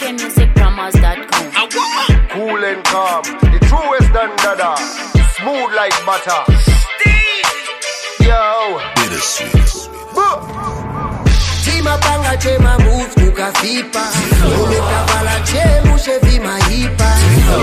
DKMusicPromos.com. Cool and calm, the truest dandada, smooth like butter. Yo, Bittersweet. Tima panga chema moves kukafipa Umekavala chemu shevima hipa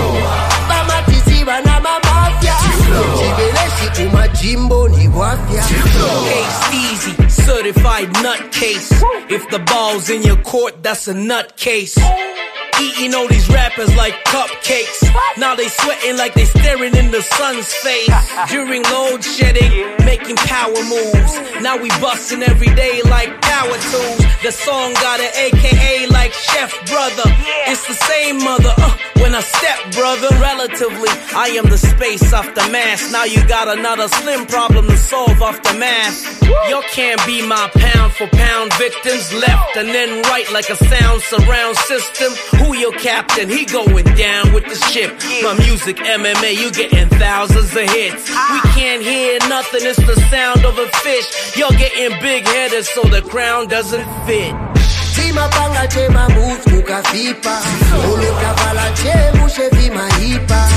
Bamatiziwa na mamafya Chibeleshi kumajimbo ni wafya Case easy, certified nutcase. If the ball's in your court, that's a nutcase. Eating all these rappers like cupcakes. Now they sweating like they staring in the sun's face. During load shedding, making power moves. Now we busting every day like power tools. The song got an AKA like Chef Brother. It's the same mother when I step, brother. Relatively, I am the space off the mass. Now you got another slim problem to solve off the math. Y'all can't be my pound for pound victims. Left and then right like a sound surround system. Who your captain? He going down with the ship. My music MMA, you getting thousands of hits. We can't hear nothing, it's the sound of a fish. Y'all getting big headed so the crown doesn't fit. Tima panga chema moves kukafipa Umekavala chemu shevima hipa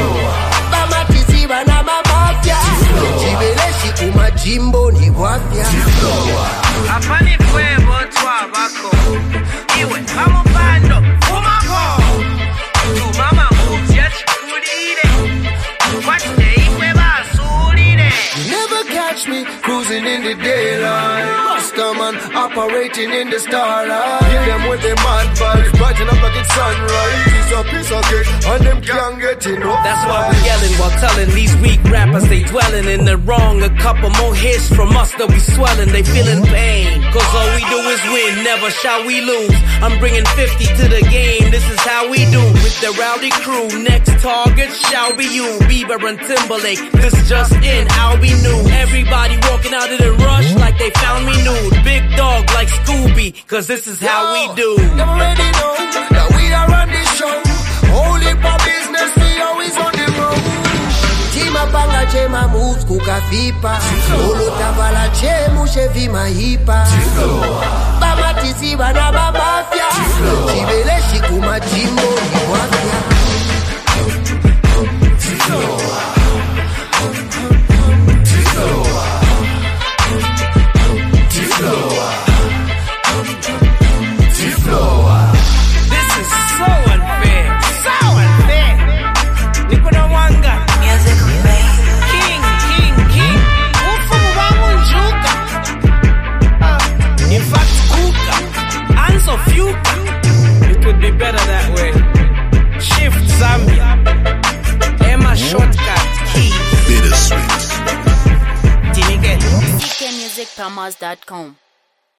Bamatiziwa na mamafya Chibeleshi kumajimbo ni wafya Apani fuego twa bako. Iwe, vamos bando, fumako. Tu mama moves ya chikurire. Wache iwe basurire. You never catch me cruising in the daylight Rastaman operating in the starlight hit them with the mad vibes, brighten up like it's sunrise. Piece of cake, and them can't get enough. That's why we yelling while telling these weak rappers they dwelling in the wrong. A couple more hits from us that we swelling, they feeling pain. Cause all we do is win, never shall we lose. I'm bringing 50 to the game, this is how we do. With the rowdy crew, next target shall be you. Bieber and Timberlake, this just in, how we knew. Everybody walking out of the rush like they found me nude. Big dog like Scooby, cause this is how we do. Them already know that we are on this show. Only for business, we always on the road. Tima panga chema moves kukafipa Umekavala chemu shevima hipa Bamatiziwa na mamafya Chibeleshi kumajimbo ni wafya Better that way. Shift Zambia. Emma shortcut key. Bittersweet. Did you get it? DKMusicPromos.com.